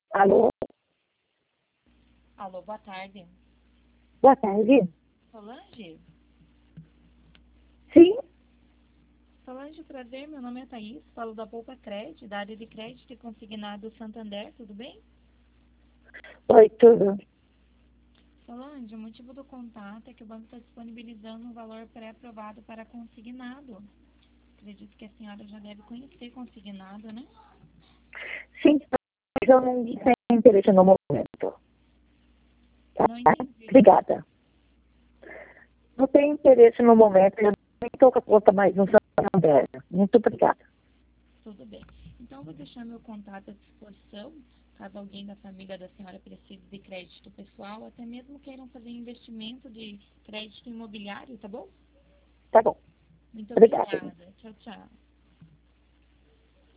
Alô? Alô, boa tarde. Boa tarde. Solange? Sim? Solange, prazer, meu nome é Thaís, falo da Poupa Crédito, da área de crédito e consignado Santander, tudo bem? Oi, tudo. Solange, o motivo do contato é que o banco está disponibilizando um valor pré-aprovado para consignado. Acredito que a senhora já deve conhecer consignado, né? Sim, mas eu não tenho interesse no momento. Tá? Não entendi. Obrigada. Não tenho interesse no momento. Eu nem estou com a conta mais no Santander. Muito obrigada. Tudo bem. Então, eu vou deixar meu contato à disposição, caso alguém da família da senhora precise de crédito pessoal, até mesmo queiram fazer investimento de crédito imobiliário, tá bom? Tá bom. Muito Obrigada. obrigada. Tchau, tchau.